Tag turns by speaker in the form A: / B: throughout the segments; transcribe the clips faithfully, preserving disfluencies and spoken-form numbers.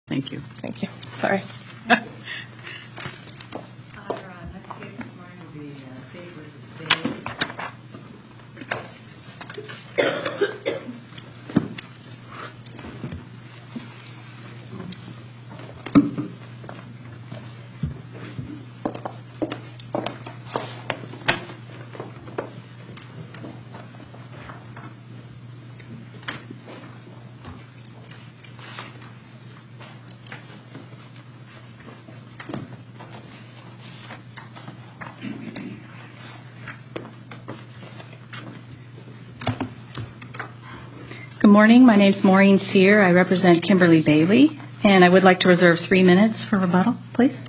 A: Thank you.
B: Thank you. Sorry.
C: Our next case this morning will be uh, State versus Bailey.
D: Good morning. My name is Maureen Sear. I represent Kimberly Bailey, and I would like to reserve three minutes for rebuttal, please.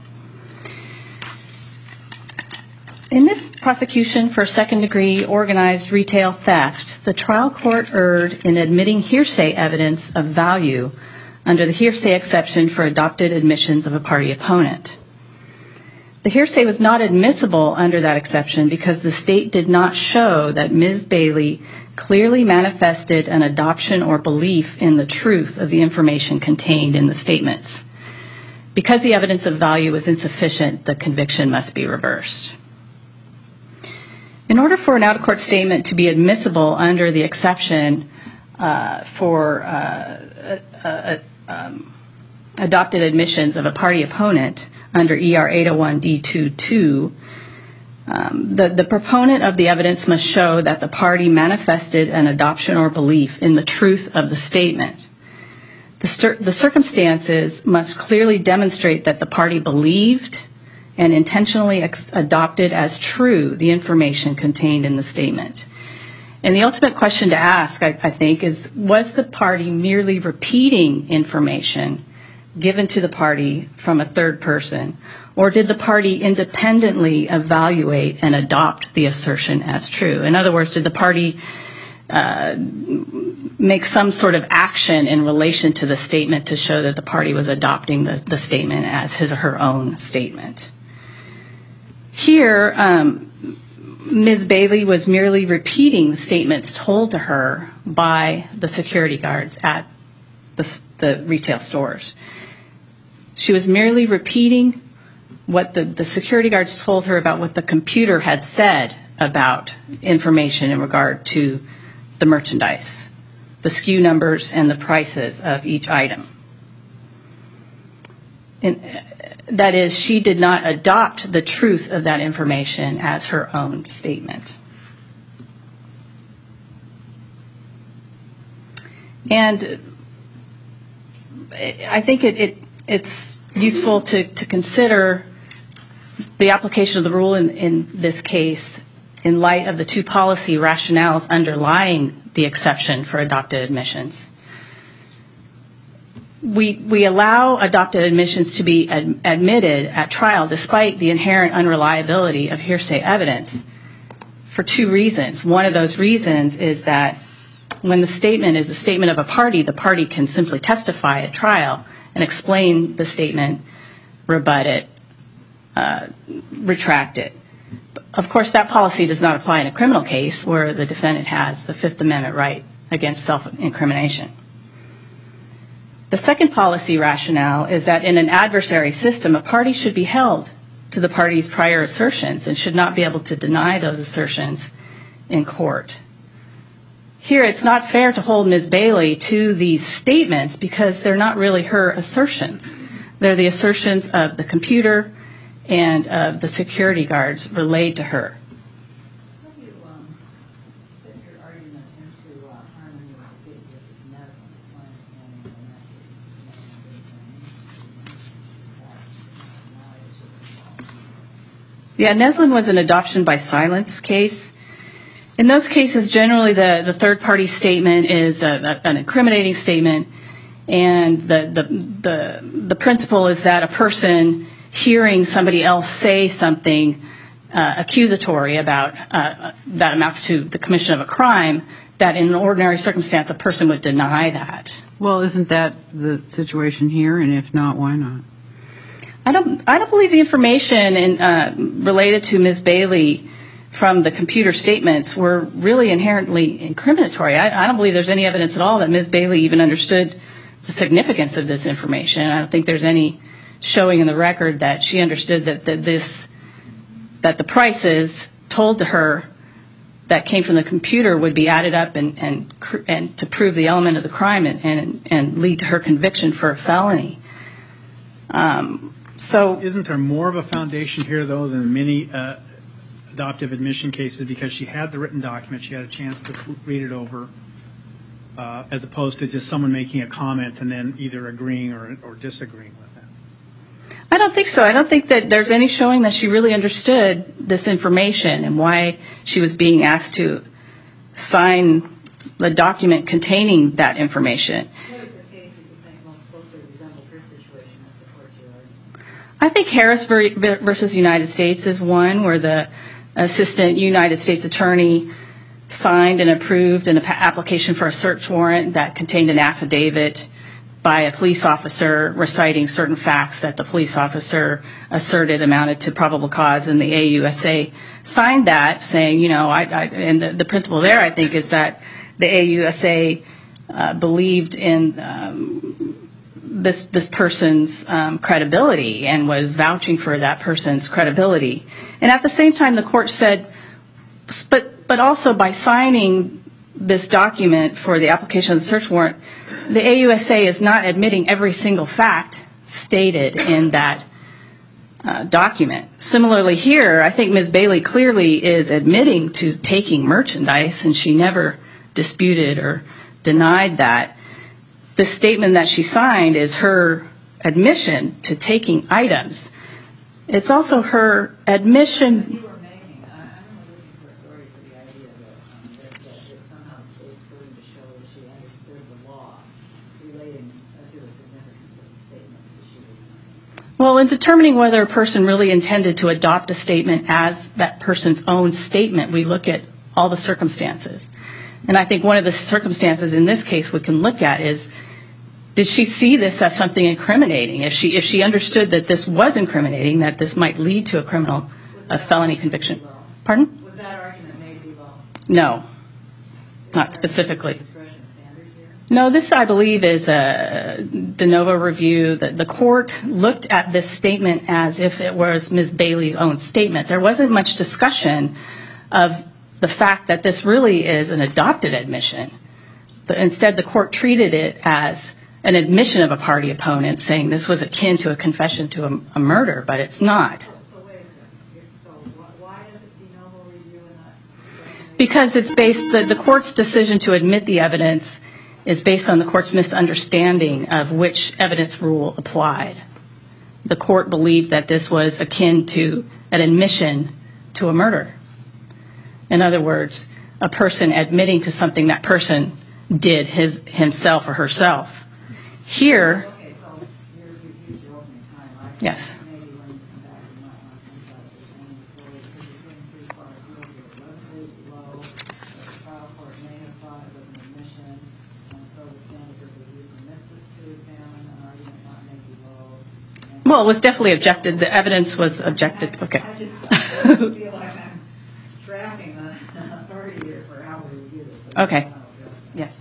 D: In this prosecution for second-degree organized retail theft, the trial court erred in admitting hearsay evidence of value under the hearsay exception for adopted admissions of a party opponent. The hearsay was not admissible under that exception because the state did not show that Miz Bailey clearly manifested an adoption or belief in the truth of the information contained in the statements. Because the evidence of value was insufficient, the conviction must be reversed. In order for an out-of-court statement to be admissible under the exception uh, for uh, uh, uh, um, adopted admissions of a party opponent under E R eight oh one D twenty-two, um, the, the proponent of the evidence must show that the party manifested an adoption or belief in the truth of the statement. The, stir, the circumstances must clearly demonstrate that the party believed and intentionally ex- adopted as true the information contained in the statement. And the ultimate question to ask, I, I think, is was the party merely repeating information given to the party from a third person, or did the party independently evaluate and adopt the assertion as true? In other words, did the party uh, make some sort of action in relation to the statement to show that the party was adopting the, the statement as his or her own statement? Here, um, Miz Bailey was merely repeating the statements told to her by the security guards at the, the retail stores. She was merely repeating what the, the security guards told her about what the computer had said about information in regard to the merchandise, the S K U numbers and the prices of each item. And that is, she did not adopt the truth of that information as her own statement. And I think it, it it's useful to, to consider the application of the rule in, in this case in light of the two policy rationales underlying the exception for adopted admissions. We, we allow adopted admissions to be ad, admitted at trial despite the inherent unreliability of hearsay evidence for two reasons. One of those reasons is that when the statement is a statement of a party, the party can simply testify at trial and explain the statement, rebut it, uh, retract it. Of course, that policy does not apply in a criminal case where the defendant has the Fifth Amendment right against self-incrimination. The second policy rationale is that in an adversary system, a party should be held to the party's prior assertions and should not be able to deny those assertions in court. Here, it's not fair to hold Miz Bailey to these statements because they're not really her assertions. They're the assertions of the computer and of the security guards relayed to her.
C: How do you um, fit your argument into uh, harmony with State versus Neslin? It's my understanding that in that case, it's Neslin been saying
D: Yeah, Neslin was an adoption by silence case. In those cases, generally the, the third-party statement is a, a, an incriminating statement, and the, the, the, the principle is that a person hearing somebody else say something uh, accusatory about uh, that amounts to the commission of a crime, that in an ordinary circumstance a person would deny that.
A: Well, isn't that the situation here? And if not, why not?
D: I don't, I don't believe the information in, uh, related to Miz Bailey from the computer statements were really inherently incriminatory. I, I don't believe there's any evidence at all that Miz Bailey even understood the significance of this information. I don't think there's any showing in the record that she understood that, that this, that the prices told to her that came from the computer would be added up and and, and to prove the element of the crime and, and, and lead to her conviction for a felony. Um, so
B: isn't there more of a foundation here, though, than many uh, adoptive admission cases, because she had the written document, she had a chance to read it over, uh, as opposed to just someone making a comment and then either agreeing or, or disagreeing with it?
D: I don't think so. I don't think that there's any showing that she really understood this information and why she was being asked to sign the document containing that information.
C: What is the case that you think most closely resembles her situation that supports your argument?
D: I think Harris ver- versus United States is one where the assistant United States attorney signed and approved an application for a search warrant that contained an affidavit by a police officer reciting certain facts that the police officer asserted amounted to probable cause, and the A U S A signed that, saying, you know, I, I and the, the principle there, I think, is that the A U S A uh, believed in um, this this person's um, credibility and was vouching for that person's credibility. And at the same time, the court said, but but also by signing this document for the application of the search warrant, the A U S A is not admitting every single fact stated in that uh, document. Similarly here, I think Miz Bailey clearly is admitting to taking merchandise, and she never disputed or denied that. The statement that she signed is her admission to taking items. It's also her admission.
C: You were making, I, I'm looking for authority for the idea that, um, that, that, that somehow the state's going to show that she understood the law relating uh, to the significance of the statements that she was signing.
D: Well, in determining whether a person really intended to adopt a statement as that person's own statement, we look at all the circumstances. And I think one of the circumstances in this case we can look at is, did she see this as something incriminating? If she if she understood that this was incriminating, that this might lead to a criminal, a felony conviction. Pardon?
C: Was that argument made below?
D: No, not specifically.
C: Discretion standard here?
D: No, this, I believe, is a de novo review. The, the court looked at this statement as if it was Miz Bailey's own statement. There wasn't much discussion of the fact that this really is an adopted admission. The, instead, the court treated it as an admission of a party opponent, saying this was akin to a confession to a, a murder, but it's not.
C: So, so wait a second. So wh- why is it de novo review and not?
D: Because it's based, the, the court's decision to admit the evidence is based on the court's misunderstanding of which evidence rule applied. The court believed that this was akin to an admission to a murder. In other words, a person admitting to something that person did his himself or herself. Here,
C: Okay, so you're, you've used your opening time, right?
D: yes.
C: Maybe when you come back, you might want to think about this any authority, because you're going pretty far afield here. It wasn't raised below, the trial court may have thought it was an admission, and so the standard of review permits us to examine an argument not made below. And-
D: Well, it was definitely objected. The evidence was objected. Okay.
C: I just I feel like I'm drafting an authority here for how we review this. So
D: Okay.
C: that's not objective.
D: Yes.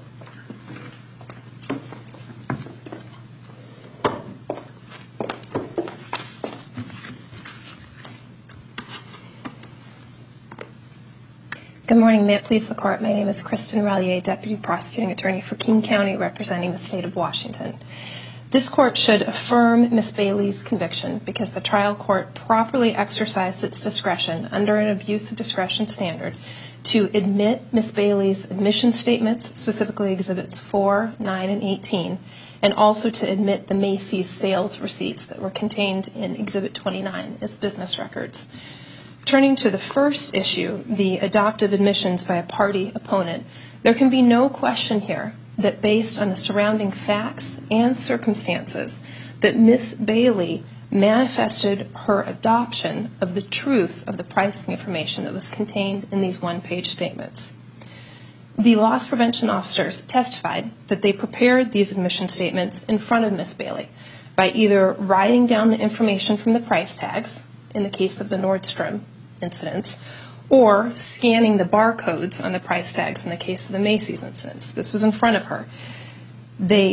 E: Good morning. May it please the court. My name is Kristen Rallier, Deputy Prosecuting Attorney for King County, representing the state of Washington. This court should affirm Miz Bailey's conviction because the trial court properly exercised its discretion under an abuse of discretion standard to admit Miz Bailey's admission statements, specifically Exhibits four, nine, and eighteen, and also to admit the Macy's sales receipts that were contained in Exhibit twenty-nine as business records. Turning to the first issue, the adoptive admissions by a party opponent, there can be no question here that based on the surrounding facts and circumstances that Miz Bailey manifested her adoption of the truth of the pricing information that was contained in these one-page statements. The loss prevention officers testified that they prepared these admission statements in front of Miz Bailey by either writing down the information from the price tags, in the case of the Nordstrom incidents, or scanning the barcodes on the price tags in the case of the Macy's incidents. This was in front of her. They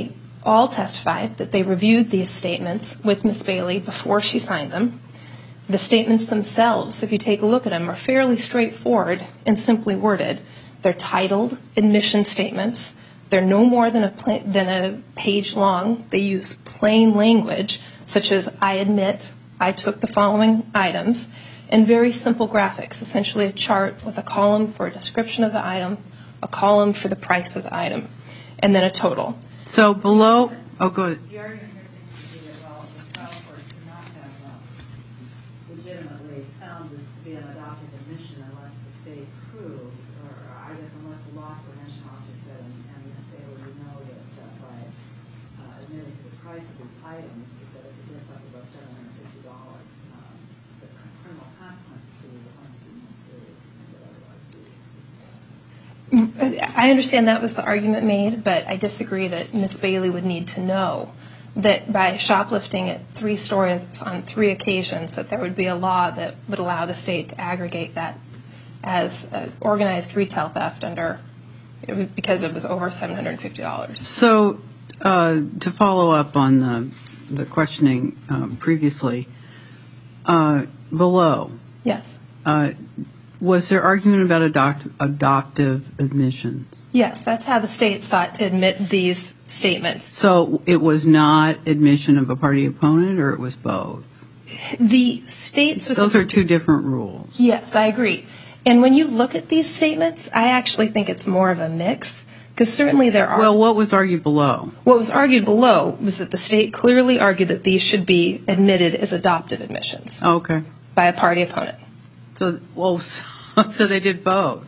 E: all testified that they reviewed these statements with Miz Bailey before she signed them. The statements themselves, if you take a look at them, are fairly straightforward and simply worded. They're titled admission statements. They're no more than a, pla- than a page long. They use plain language, such as, I admit I took the following items, and very simple graphics, essentially a chart with a column for a description of the item, a column for the price of the item, and then a total.
A: So below, oh, go ahead.
C: The argument here seems to be that, well, the trial court could not have uh, legitimately found this to be an adopted admission unless the state proved, or I guess unless the loss prevention officer said, and, and Miz Bailey would know that uh, by uh, admitting to the price of these items, that it gets up about seven hundred fifty dollars. Um, the criminal consequences to the one would be more serious than they would otherwise be.
E: I understand that was the argument made, but I disagree that Miz Bailey would need to know that by shoplifting at three stores on three occasions, that there would be a law that would allow the state to aggregate that as uh, organized retail theft under, because it was over seven hundred fifty dollars.
A: So uh, to follow up on the, the questioning um, previously, uh, below,
E: Yes.
A: uh, was there argument about adopt, adoptive admissions?
E: Yes, that's how the state sought to admit these statements.
A: So it was not admission of a party opponent, or it was both?
E: The state specific-
A: Those are two different rules.
E: Yes, I agree. And when you look at these statements, I actually think it's more of a mix, because certainly there are...
A: Well, what was argued below?
E: What was argued below was that the state clearly argued that these should be admitted as adoptive admissions
A: Oh, okay.
E: by a party opponent.
A: So, well, so they did both.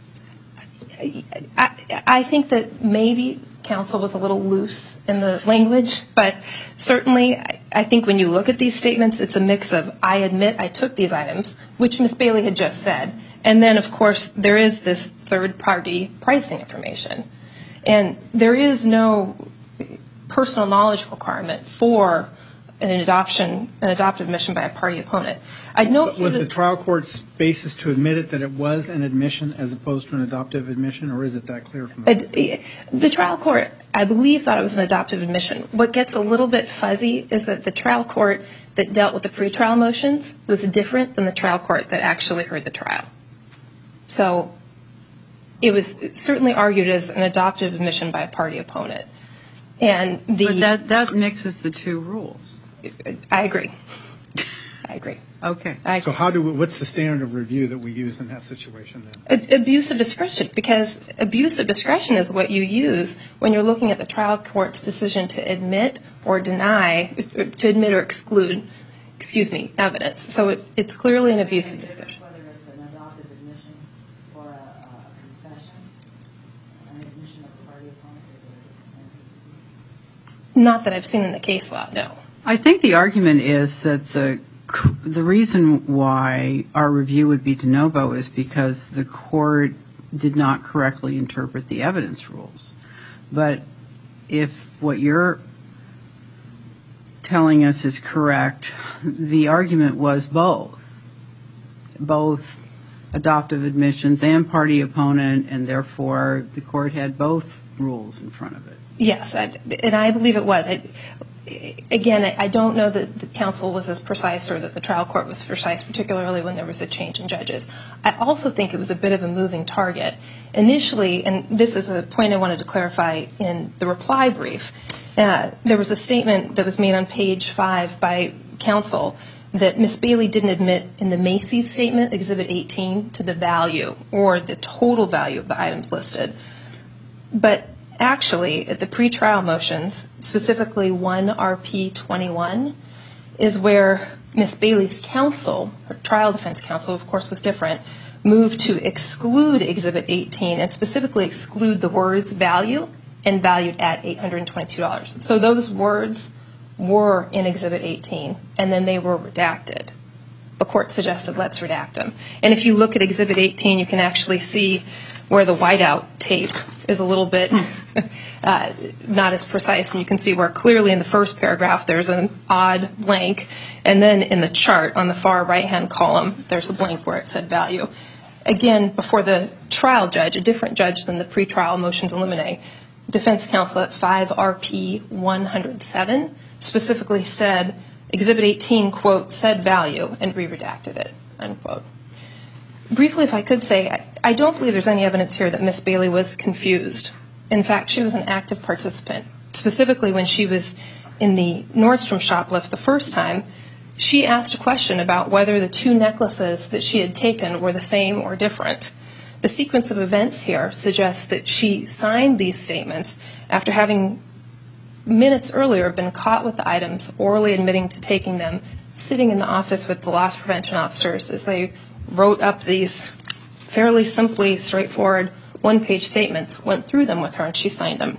E: I, I think that maybe counsel was a little loose in the language, but certainly I, I think when you look at these statements, it's a mix of, I admit I took these items, which Miz Bailey had just said, and then, of course, there is this third-party pricing information. And there is no personal knowledge requirement for an adoption, an adoptive admission by a party opponent. I note
B: Was
E: that-
B: the trial court's basis to admit it that it was an admission as opposed to an adoptive admission, or is it that clear from the...
E: Ad- The trial court, I believe, thought it was an adoptive admission. What gets a little bit fuzzy is that the trial court that dealt with the pretrial motions was different than the trial court that actually heard the trial. So it was certainly argued as an adoptive admission by a party opponent. And the...
A: But that, that mixes the two rules.
E: I agree. I agree.
A: Okay.
E: I
B: So
E: agree.
B: how do we, what's the standard of review that we use in that situation then?
E: A- Abuse of discretion, because abuse of discretion is what you use when you're looking at the trial court's decision to admit or deny, to admit or exclude, excuse me, evidence. So it, it's clearly an abuse of discretion.
C: Whether it's an adoptive admission or a, a confession, an admission of a party opponent, is there a different standard?
E: Not that I've seen in the case law, no.
A: I think the argument is that the the reason why our review would be de novo is because the court did not correctly interpret the evidence rules. But if what you're telling us is correct, the argument was both, both adoptive admissions and party opponent, and therefore the court had both rules in front of it.
E: Yes, I, and I believe it was. I, again, I don't know that the counsel was as precise or that the trial court was precise, particularly when there was a change in judges. I also think it was a bit of a moving target. Initially, and this is a point I wanted to clarify in the reply brief, uh, there was a statement that was made on page five by counsel that Miz Bailey didn't admit in the Macy's statement, Exhibit eighteen, to the value or the total value of the items listed. But actually, at the pretrial motions, specifically one R P twenty-one, is where Miz Bailey's counsel, her trial defense counsel, of course, was different, moved to exclude Exhibit eighteen and specifically exclude the words value and valued at eight hundred twenty-two dollars. So those words were in Exhibit eighteen, and then they were redacted. The court suggested, let's redact them. And if you look at Exhibit eighteen, you can actually see where the whiteout tape is a little bit uh, not as precise. And you can see where clearly in the first paragraph there's an odd blank. And then in the chart on the far right-hand column, there's a blank where it said value. Again, before the trial judge, a different judge than the pretrial motions in limine, defense counsel at five R P one oh seven specifically said, Exhibit eighteen, quote, said value, and re-redacted it, unquote. Briefly, if I could say, I, I don't believe there's any evidence here that Miss Bailey was confused. In fact, she was an active participant. Specifically, when she was in the Nordstrom shoplift the first time, she asked a question about whether the two necklaces that she had taken were the same or different. The sequence of events here suggests that she signed these statements after having minutes earlier been caught with the items, orally admitting to taking them, sitting in the office with the loss prevention officers as they wrote up these fairly simply straightforward one-page statements, went through them with her, and she signed them.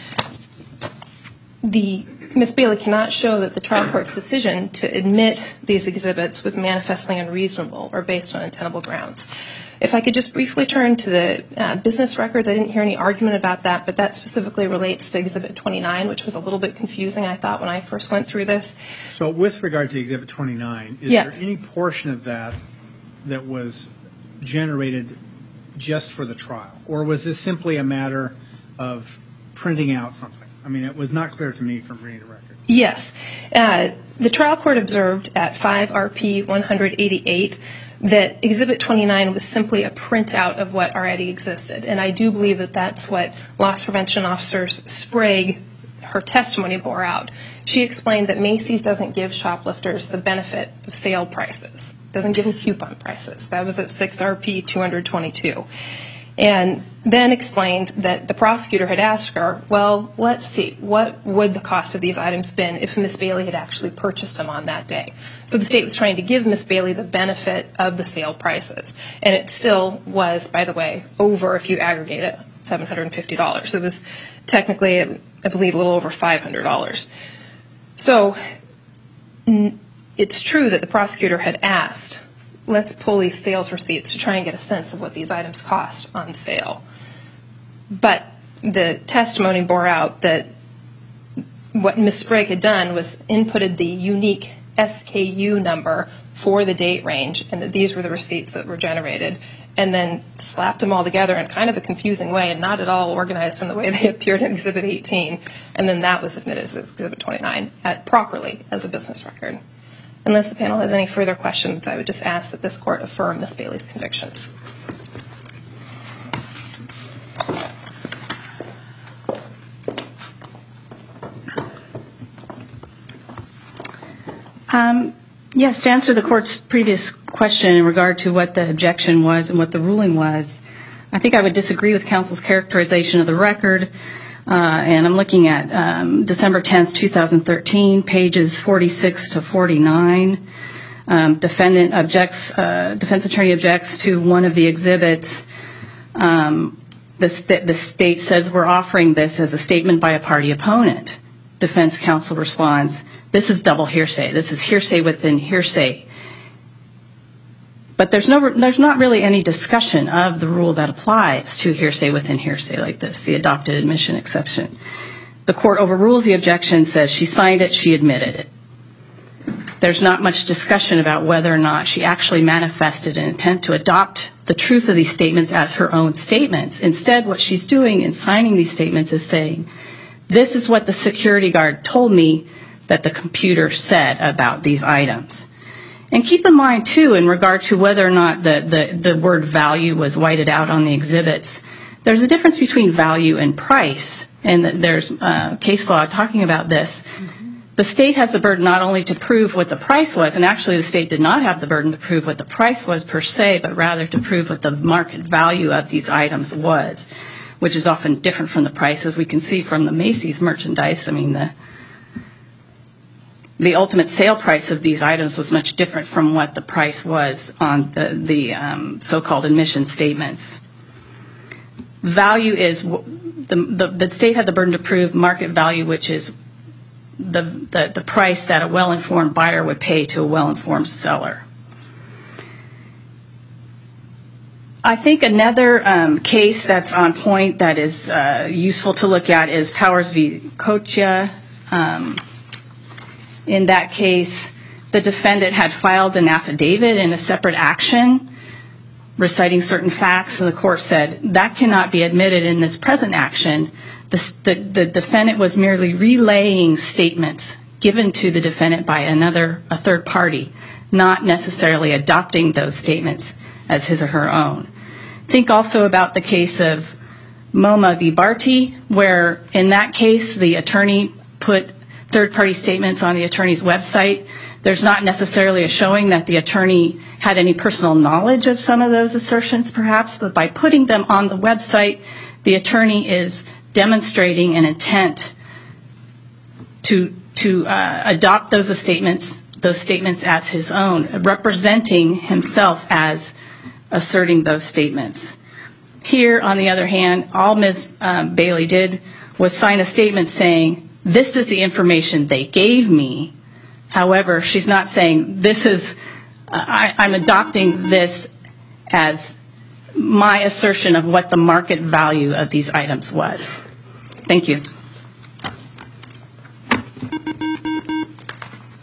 E: The Miss Bailey cannot show that the trial court's decision to admit these exhibits was manifestly unreasonable or based on untenable grounds. If I could just briefly turn to the uh, business records, I didn't hear any argument about that, but that specifically relates to Exhibit twenty-nine, which was a little bit confusing, I thought, when I first went through this.
B: So with regard to Exhibit twenty-nine, is
E: Yes.
B: there any portion of that that was generated just for the trial? Or was this simply a matter of printing out something? I mean, it was not clear to me from reading the record.
E: Yes. Uh, the trial court observed at five R P one eighty-eight that Exhibit twenty-nine was simply a printout of what already existed. And I do believe that that's what Loss Prevention Officer Sprague, her testimony bore out. She explained that Macy's doesn't give shoplifters the benefit of sale prices, doesn't give them coupon prices. That was at six R P two twenty-two. And then explained that the prosecutor had asked her, well, let's see, what would the cost of these items been if Miss Bailey had actually purchased them on that day? So the state was trying to give Miss Bailey the benefit of the sale prices. And it still was, by the way, over, if you aggregate it, seven hundred fifty dollars. It was technically, I believe, a little over five hundred dollars. So it's true that the prosecutor had asked, let's pull these sales receipts to try and get a sense of what these items cost on sale. But the testimony bore out that what Miz Sprague had done was inputted the unique S K U number for the date range, and that these were the receipts that were generated, and then slapped them all together in kind of a confusing way and not at all organized in the way they appeared in Exhibit eighteen. And then that was admitted as Exhibit twenty-nine at, properly as a business record. Unless the panel has any further questions, I would just ask that this court affirm Miz Bailey's convictions.
D: Um, yes, to answer the court's previous question in regard to what the objection was and what the ruling was, I think I would disagree with counsel's characterization of the record. Uh, and I'm looking at um, December tenth, two thousand thirteen, pages forty-six to forty-nine. Um, defendant objects, uh, defense attorney objects to one of the exhibits. Um, the, st- the state says we're offering this as a statement by a party opponent. Defense counsel responds, this is double hearsay. This is hearsay within hearsay. But there's no, there's not really any discussion of the rule that applies to hearsay within hearsay like this, the adopted admission exception. The court overrules the objection, says she signed it, she admitted it. There's not much discussion about whether or not she actually manifested an intent to adopt the truth of these statements as her own statements. Instead, what she's doing in signing these statements is saying, this is what the security guard told me that the computer said about these items. And keep in mind, too, in regard to whether or not the, the, the word value was whited out on the exhibits, there's a difference between value and price, and there's uh, case law talking about this. Mm-hmm. The state has the burden not only to prove what the price was, and actually the state did not have the burden to prove what the price was per se, but rather to prove what the market value of these items was, which is often different from the price, as we can see from the Macy's merchandise. I mean, the The ultimate sale price of these items was much different from what the price was on the, the um, so-called admission statements. Value is, the, the, the state had the burden to prove market value, which is the, the, the price that a well-informed buyer would pay to a well-informed seller. I think another um, case that's on point that is uh, useful to look at is Powers v. Kochia. Um, In that case, the defendant had filed an affidavit in a separate action reciting certain facts, and the court said that cannot be admitted in this present action The, the, the defendant was merely relaying statements given to the defendant by another, a third party, not necessarily adopting those statements as his or her own. Think also about the case of MoMA v. Barty, where in that case the attorney put third-party statements on the attorney's website. There's not necessarily a showing that the attorney had any personal knowledge of some of those assertions, perhaps, but by putting them on the website, the attorney is demonstrating an intent to to uh, adopt those statements, those statements as his own, representing himself as asserting those statements. Here, on the other hand, all Miz Um, Bailey did was sign a statement saying, this is the information they gave me. However, she's not saying, this is, uh, I, I'm adopting this as my assertion of what the market value of these items was. Thank you.